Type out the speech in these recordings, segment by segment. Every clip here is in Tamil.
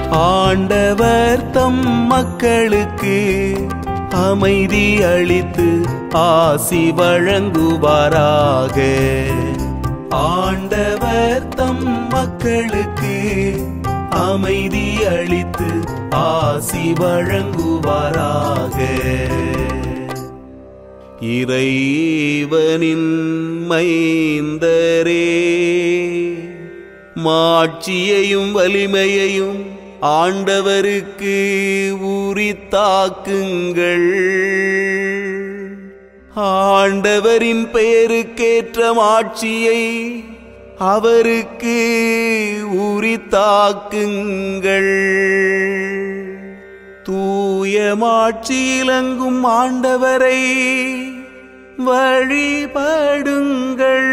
ஆண்டவர் தம் மக்களுக்கு அமைதி அளித்து ஆசி வழங்குவாராக. ஆண்டவர் தம் மக்களுக்கு அமைதி அளித்து ஆசி வழங்குவாராக. இறைவனின் மைந்தரே, மாட்சியையும் வலிமையையும் ஆண்டவருக்கு உரித்தாக்குங்கள். ஆண்டவரின் பெயருக்கேற்ற மாட்சியை அவருக்கு உரித்தாக்குங்கள். தூய மாட்சியிலங்கும் ஆண்டவரை வழிபடுங்கள்.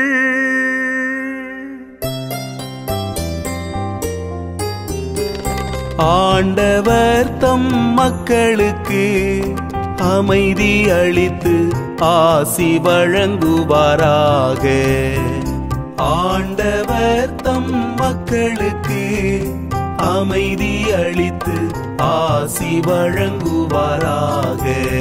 ஆண்டவர் தம் மக்களுக்கு அமைதி அளித்து ஆசி வழங்குவாராக. ஆண்டவர் தம் மக்களுக்கு அமைதி அளித்து ஆசி வழங்குவாராக.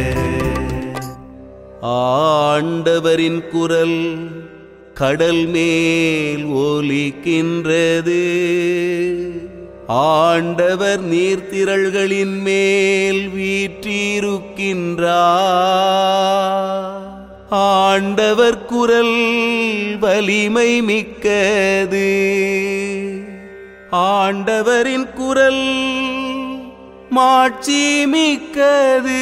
ஆண்டவரின் குரல் கடல் மேல் ஒலிக்கின்றது. ஆண்டவர் நீர்த்திரள்களின் மேல் வீற்றிருக்கின்றார். ஆண்டவர் குரல் வலிமை மிக்கது. ஆண்டவரின் குரல் மாட்சி மிக்கது.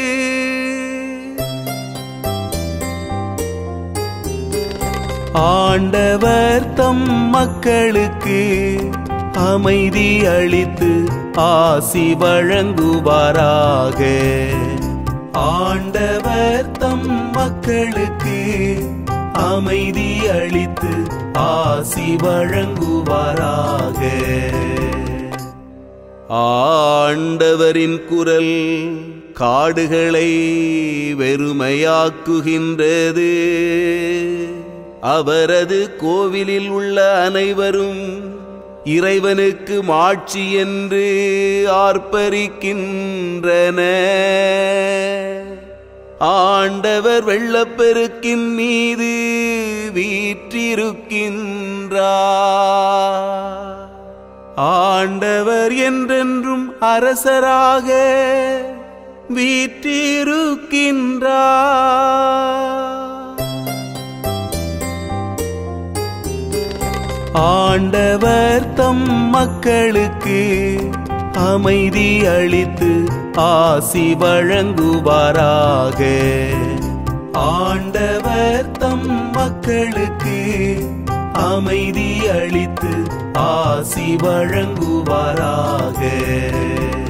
ஆண்டவர் தம் மக்களுக்கு அமைதி அளித்து ஆசி வழங்குவாராக. ஆண்டவர் தம் மக்களுக்கு அமைதி அளித்து ஆசி வழங்குவாராக. ஆண்டவரின் குரல் காடுகளை வெறுமையாக்குகின்றது. அவரது கோவிலில் உள்ள அனைவரும் இறைவனுக்கு மாட்சி என்று ஆர்ப்பரிக்கின்றனர். ஆண்டவர் வெள்ளப்பெருக்கின் மீது வீற்றிருக்கின்றார். ஆண்டவர் என்றென்றும் அரசராக வீற்றிருக்கின்றார். ஆண்டவர் தம் மக்களுக்கு அமைதி அளித்து ஆசி வழங்குவாராக. ஆண்டவர் தம் மக்களுக்கு அமைதி அளித்து ஆசி வழங்குவாராக.